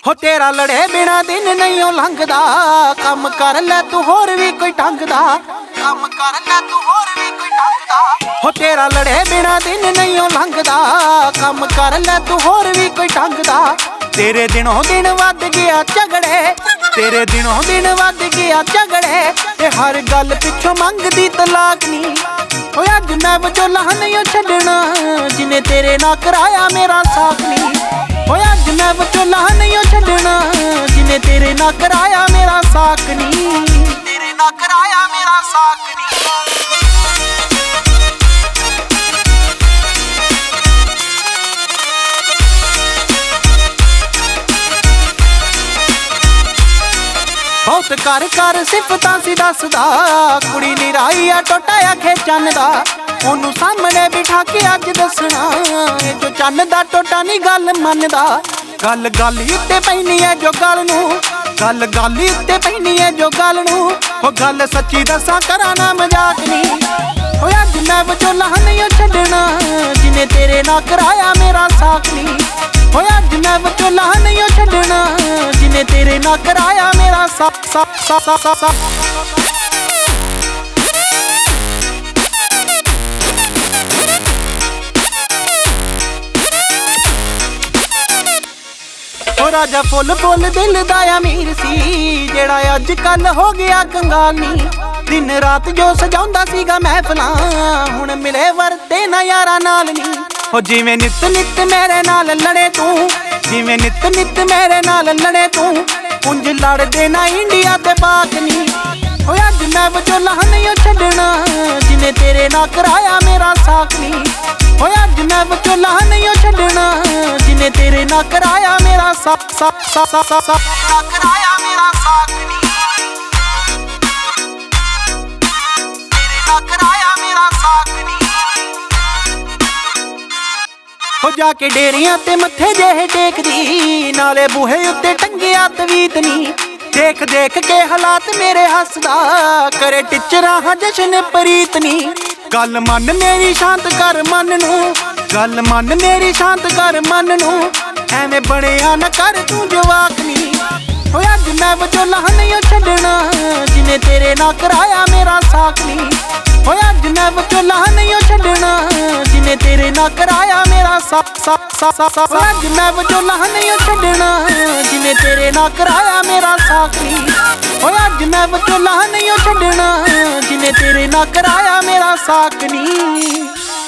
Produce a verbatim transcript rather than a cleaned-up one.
हो तेरा लड़े बिना दिन नहीं लंघदा, कम कर ले तू होर भी कोई ढंग दा, कम कर ले तू होर भी कोई ढंग दा। हो तेरा लड़े बिना दिन नहीं लंघदा, कम कर ले तू होर भी कोई ढंग दा। तेरे दिनों दिन वध गया झगड़े, तेरे दिनों दिन वध गया झगड़े, ते हर गल पिछों मंगदी तलाक नी। हो अज मैं विचोला नहीं छड्डना, जिन्हें तेरे नाल कराया मेरा साथ नी। हो अज मैं विचोला नहीं छड्डना, जिन्हें तेरे नाल कराया मेरा साक नी, तेरे नाल कराया मेरा साक नी। बहुत कर कर सिफतां सी दसदा, कुड़ी निराई आ टोटा आखे चन्न दा। ओनू सामने बिठा के अज दसना, जो चन्न दा टोटा नी गल मनदा। गल गल उत्ते पैनी है जो गल नू, गल गल उत्ते पैनी है जो गल नू। ओ गल सच्ची दसा करा ना मजाक नी। ओ अज मैं विचोला नहीं छड्डना, जिन्हें तेरे नाल कराया मेरा साक नी। ओ अज मैं विचोला नहीं छड्डना, जिन्हें तेरे नाल कराया मेरा साक साक साक साक साक। राजा फुल फुल दिल दा अमीर सी, जेड़ा अज कल हो गया कंगाल नी। दिन रात जो सजाउंदा सीगा महफिलां, हुण मिले वरते ना यारा नाल नी। हो जिवें नित नित मेरे नाल लड़े तू, जिवें नित नित मेरे नाल लड़े तू, उंज लड़ देना इंडिया ते पाक नी। हो अज मैं विचोला नहीं छड्डना, जिन्हें तेरे नाल कराया मेरा साक नी। हो अज मैं विचोला नहीं छड्डना, जिन्हें तेरे नाल कराया मेरा साक साक साक साक साक कराया मेरा साक नी, तेरे नाल कराया मेरा साक नी। हो जाके डेरियां ते मत्थे जेहे टेकदी, नाले बूहे उत्ते टंगिया तवीत नी। देख देख के हालात मेरे हसदा, करे टिचरा हां जशन प्रीत नी। गल मन मेरी शांत कर मन नू, गल मन मेरी शांत कर मन नू, एवें बणिया न कर तू जवाक नी। हो अज मैं विचोला नहीं छड्डना, जिन्हें तेरे नाल कराया मेरा साक नी। हो अज मैं विचोला नहीं छड्डना, जिन्हें तेरे नाल कराया मेरा साक साक साक साक। अज मैं विचोला नहीं छड्डना, जिन्हें तेरे नाल कराया मेरा साक नी। हो अज मैं विचोला नहीं छड्डना, जिन्हें तेरे नाल कराया मेरा साक नी।